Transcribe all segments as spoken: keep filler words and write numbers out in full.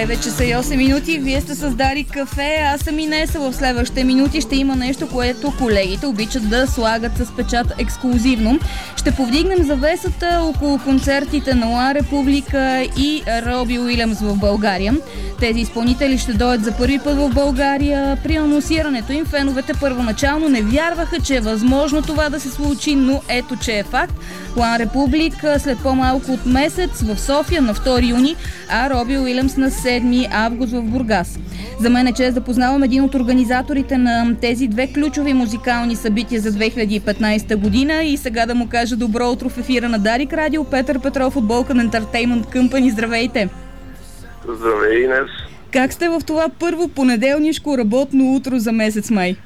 девет часа и осем минути. Вие сте създали кафе, аз съм Инеса. В следващите минути ще има нещо, което колегите обичат да слагат с печат ексклузивно. Ще повдигнем завесата около концертите на One Republic и Роби Уилямс в България. Тези изпълнители ще дойдат за първи път в България. При анонсирането им феновете първоначално не вярваха, че е възможно това да се случи, но ето, че е факт. One Republic след по-малко от месец в София на втори юни, а Роби Уилямс на седми август в Бургас. За мен е чест да познавам един от организаторите на тези две ключови музикални събития за две хиляди и петнадесета година и сега да му кажа добро утро в ефира на Дарик Радио. Петър Петров от Balkan Entertainment Company. Здравейте! Здравей, Инес! Как сте в това първо понеделнишко работно утро за месец май?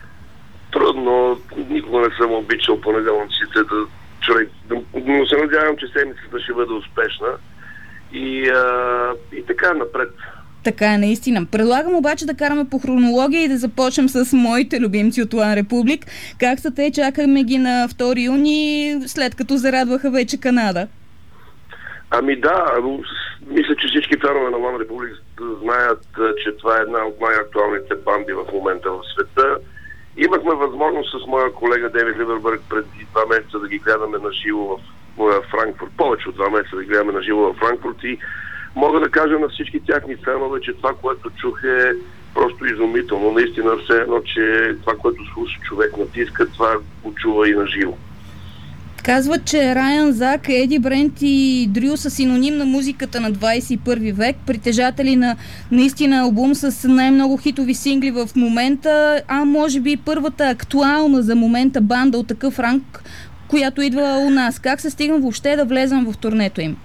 Трудно. Никога не съм обичал понеделниците да човек, но се надявам, че седмицата ще бъде успешна и, а, и така напред. Така е, наистина. Предлагам обаче да караме по хронология и да започнем с моите любимци от One Republic. Как са те? Чакаме ги на втори юни, след като зарадваха вече Канада. Ами да, мисля, че всички фенове на One Republic знаят, че това е една от най-актуалните банди в момента в света. Имахме възможност с моя колега Дейвид Ливербърг преди два месеца да ги гледаме на живо в Франкфурт. Повече от два месеца да ги гледаме на живо в Франкфурт и мога да кажа на всички тяхни фенове, че това, което чух е просто изумително. Наистина все едно, че това, което слуша човек на диска, това го чува и на живо. Казват, че Райан Зак, Еди Брент и Дрю са синоним на музиката на двадесет и първи век, притежатели на наистина албум с най-много хитови сингли в момента, а може би първата актуална за момента банда от такъв ранг, която идва у нас. Как се стигна въобще да влезем в турнето им?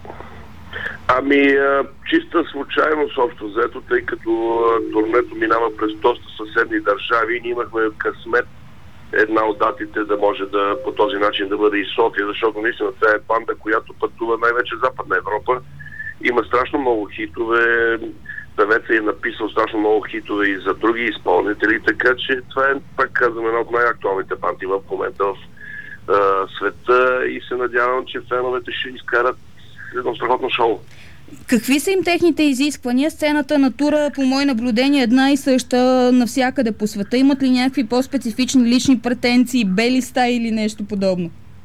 Ами, чиста случайност общо взето, тъй като турнето минава през доста съседни държави и ние имахме късмет една от датите да може да по този начин да бъде и София, защото наистина това е банда, която пътува най-вече в Западна Европа. Има страшно много хитове, певецът е написал страшно много хитове и за други изпълнители, така че това е, пак казвам, една от най-актуалните банди в момента в а, света и се надявам, че феновете ще изкарат едно страхотно шоу. Какви са им техните изисквания? Сцената на тура, по мое наблюдение, една и съща навсякъде по света. Имат ли някакви по-специфични лични претенции, бели стаи или нещо подобно?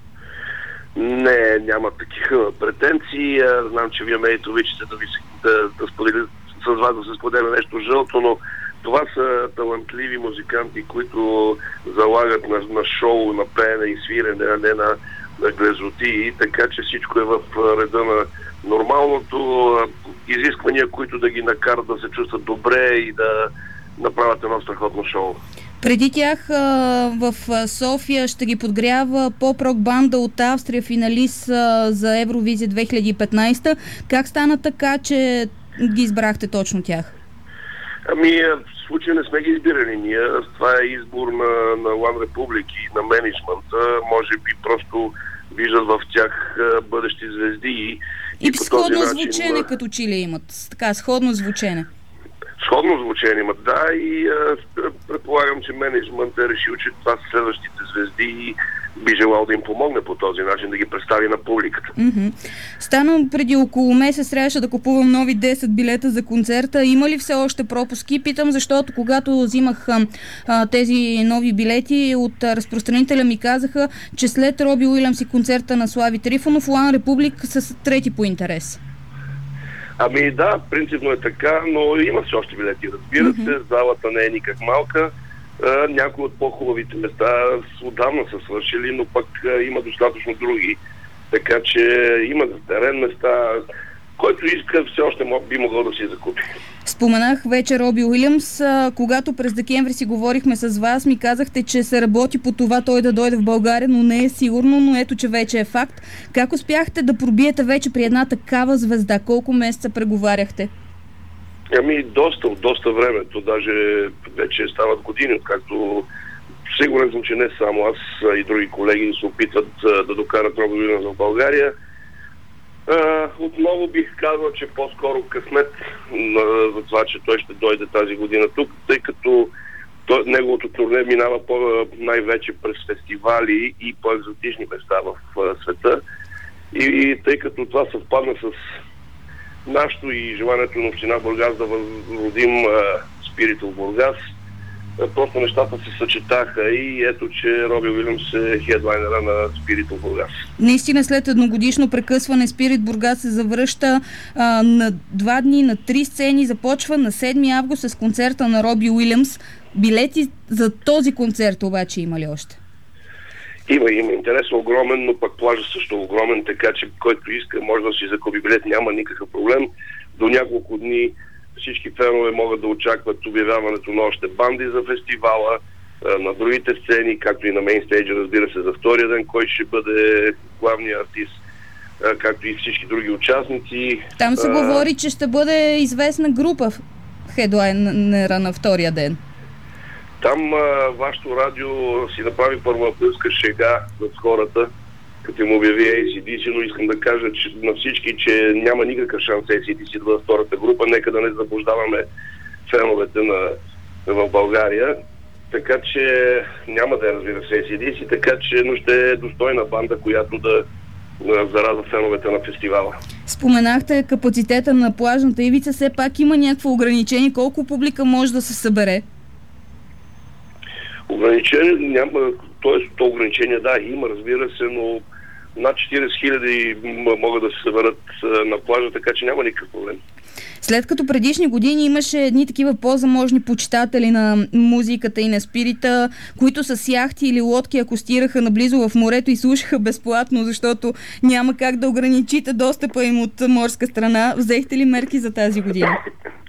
Не, няма такива претенции. Знам, че вие ме обичате да, ви, да, да сподели с вас да се споделя нещо жълто, но това са талантливи музиканти, които залагат на, на шоу, на пеене и свирене, а не на, на глезоти, така че всичко е в реда на нормалното, изисквания, които да ги накарат да се чувстват добре и да направят едно страхотно шоу. Преди тях в София ще ги подгрява поп-рок банда от Австрия, финалист за Евровизия две хиляди и петнадесета. Как стана така, че ги избрахте точно тях? Ами, в случая не сме ги избирали ние. Това е избор на, на One Republic и на менеджмента. Може би просто виждат в тях бъдещи звезди и И, и сходно начин, звучене, да, като че ли имат. Така, сходно звучене. Сходно звучене имат, да, и а, предполагам, че менеджмент е решил, че това са следващите звезди и би желал да им помогне по този начин, да ги представи на публиката. Mm-hmm. Стана преди около месец, трябваше да купувам нови десет билета за концерта. Има ли все още пропуски? Питам, защото когато взимах а, тези нови билети от а, разпространителя ми казаха, че след Роби Уилямс и концерта на Слави Трифонов, One Republic са трети по интерес. Ами да, принципно е така, но има все още билети, разбира се. Mm-hmm. Залата не е никак малка. А, някои от по-хубавите места отдавна са свършили, но пък а, има достатъчно други. Така че има терен места, който иска, все още би могъл да си закупи. Споменах вече Роби Уилямс. Когато през декември си говорихме с вас, ми казахте, че се работи по това той да дойде в България, но не е сигурно, но ето, че вече е факт. Как успяхте да пробиете вече при една такава звезда? Колко месеца преговаряхте? Ами доста, от доста времето. Даже вече стават години, откакто сигурен съм, че не само аз, а и други колеги се опитват да докарат Роби Уилямс в България. Uh, отново бих казал, че по-скоро късмет uh, за това, че той ще дойде тази година тук, тъй като той, неговото турне минава по, най-вече през фестивали и по-екзотични места в uh, света. И, и тъй като това съвпадна с нашето и желанието на община Бургас да възродим Спиритъл Бургас. Просто нещата се съчетаха и ето, че Роби Уилямс е хедлайнера на Спиритъл Бургас. Наистина след едногодишно прекъсване Спирит Бургас се завръща а, на два дни, на три сцени. Започва на седми август с концерта на Роби Уилямс. Билети за този концерт обаче има ли още? Има, има. Интерес огромен, но пък плажа също огромен, така че който иска може да си закупи билет, няма никакъв проблем. До няколко дни всички фенове могат да очакват обявяването на още банди за фестивала, на другите сцени, както и на мейнстейджа, разбира се, за втория ден, кой ще бъде главният артист, както и всички други участници. Там се а... говори, че ще бъде известна група в хедлайнера на втория ден. Там а, вашето радио си направи първоаприлска шега над хората, като им обяви Ей Си Ди Си, но искам да кажа че, на всички, че няма никакъв шанс Ей Си Ди Си да бъде втората група. Нека да не заблуждаваме феновете на, в България. Така че няма да е, разбира се, Ей Си Ди Си, така че но ще е достойна банда, която да, да зарадва феновете на фестивала. Споменахте капацитета на плажната ивица, все пак има някакво ограничение. Колко публика може да се събере? Ограничение няма, т.е. то ограничение да, има, разбира се, но над четирийсет хиляди могат да се съберат на плажа, така че няма никакъв проблем. След като предишни години имаше едни такива по-заможни почитатели на музиката и на спирита, които с яхти или лодки акостираха наблизо в морето и слушаха безплатно, защото няма как да ограничите достъпа им от морска страна, взехте ли мерки за тази година?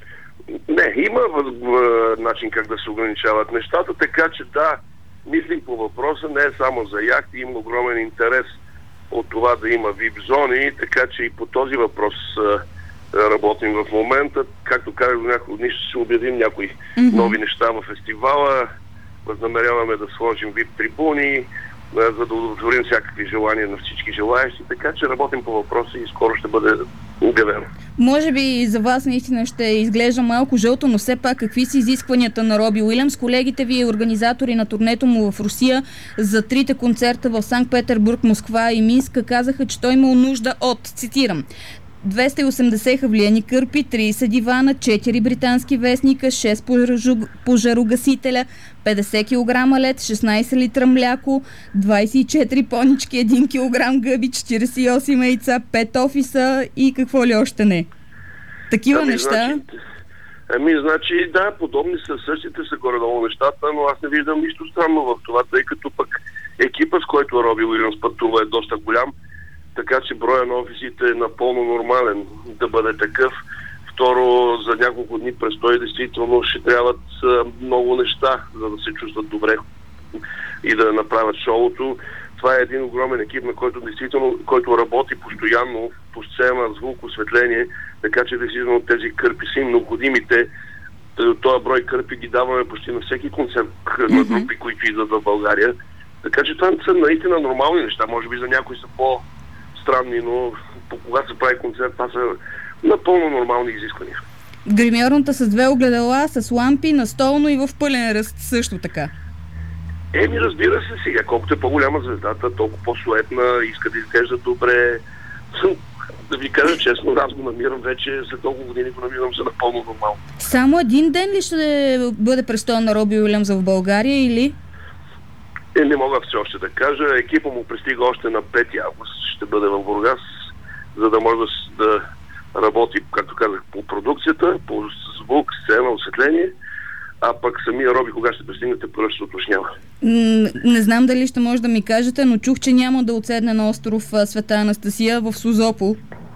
Не, има начин как да се ограничават нещата, така че да, мислим по въпроса, не е само за яхти, има огромен интерес от това да има вип зони, така че и по този въпрос а, работим в момента. Както казах, до няколко дни ще се обявим някои mm-hmm. нови неща в фестивала, възнамеряваме да сложим вип трибуни, за да удовлетворим всякакви желания на всички желаящи, така че работим по въпроса и скоро ще бъде обявено. Може би за вас наистина ще изглежда малко жълто, но все пак какви са изискванията на Роби Уилямс? Колегите ви, организатори на турнето му в Русия за трите концерта в Санкт-Петербург, Москва и Минск, казаха, че той имал нужда от, цитирам, двеста и осемдесет хавлияни кърпи, трийсет дивана, четири британски вестника, шест пожарогасителя, петдесет килограма лед, шестнайсет литра мляко, двайсет и четири понички, един килограм гъби, четирийсет и осем яйца, пет офиса и какво ли още не. Такива ами, неща... Значи, ами, значи, да, подобни са, същите са горе-долу нещата, но аз не виждам нищо странно в това, тъй като пък екипа, с който Роби Уилямс пътува, е доста голям, така че броя на офисите е напълно нормален да бъде такъв. Второ, за няколко дни престой действително ще трябват много неща, за да се чувстват добре и да направят шоуто. Това е един огромен екип, на който действително, който работи постоянно по сцена, звук, осветление, така че действително тези кърпи са им необходимите. Този брой кърпи ги даваме почти на всеки концерт mm-hmm. на групи, които идват в България. Така че това са наистина нормални неща. Може би за някои са по странни, но когато се прави концерт, това са напълно нормални изисквания. Гримьорната с две огледала, с лампи, настолно и в пълен ръст също така. Еми, разбира се, сега, колкото е по-голяма звездата, толкова по-суетна, иска да изглежда добре. Да ви кажа честно, аз го намирам вече, след толкова години го намирам за напълно нормално. Само един ден ли ще бъде престоя на Роби Уилямс в България или? Е, не мога все още да кажа. Екипа му пристига още на пети август. Ще бъде в Бургас, за да може да, да работи, както казах, по продукцията, по звук, сцена, осветление. А пък самия Роби, кога ще пристигнете, първо ще уточнява. Не знам дали ще може да ми кажете, но чух, че няма да отседне на остров Света Анастасия в Созопол.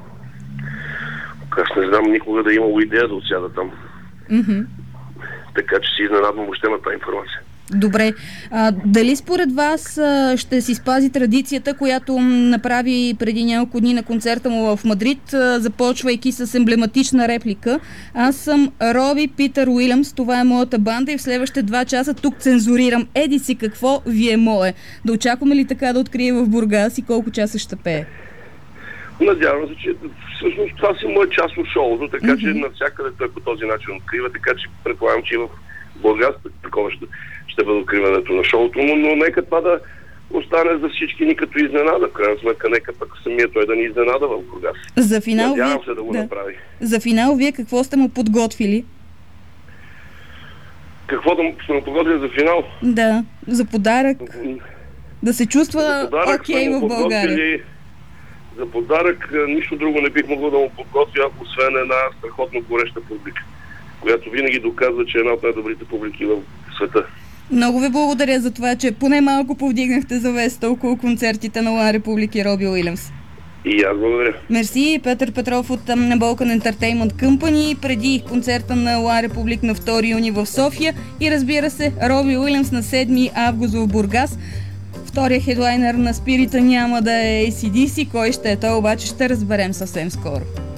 Аз не знам никога да е имало идея да отсяда там. Mm-hmm. Така че си изненадвам въобще на тази информация. Добре. А, дали според вас а, ще си спази традицията, която направи преди няколко дни на концерта му в Мадрид, а, започвайки с емблематична реплика: аз съм Роби Питър Уилямс, това е моята банда и в следващите два часа тук цензурирам. Еди си какво, ви е мое. Да очакваме ли така да открие в Бургас и колко часа ще пее? Надявам се, че всъщност това си му е част от шоуто, така mm-hmm. че навсякъде той по този начин открива, така че предполагам, че и в Бургас такова ще, ще бъде откриването на шоуто, но, но нека това да, остане за всички ни като изненада. В крайна сметка, нека пък самия той да ни изненада в Бургас. За финал, Надявам вие... се да го да. направи. За финал, вие какво сте му подготвили? Какво да сме му подготвили за финал? Да, за подарък. Да се чувства окей okay в България. За подарък нищо друго не бих могъл да му подготвя, освен една страхотно гореща публика, която винаги доказва, че е една от най-добрите публики в света. Много ви благодаря за това, че поне малко повдигнахте завесата около концертите на One Republic и Роби Уилямс. И аз благодаря. Мерси, Петър Петров от Balkan Entertainment Company, преди концерта на One Republic на втори юни в София и разбира се, Роби Уилямс на седми август в Бургас. Втория хедлайнер на Спирита няма да е Ей Си Ди Си, кой ще е той, обаче ще разберем съвсем скоро.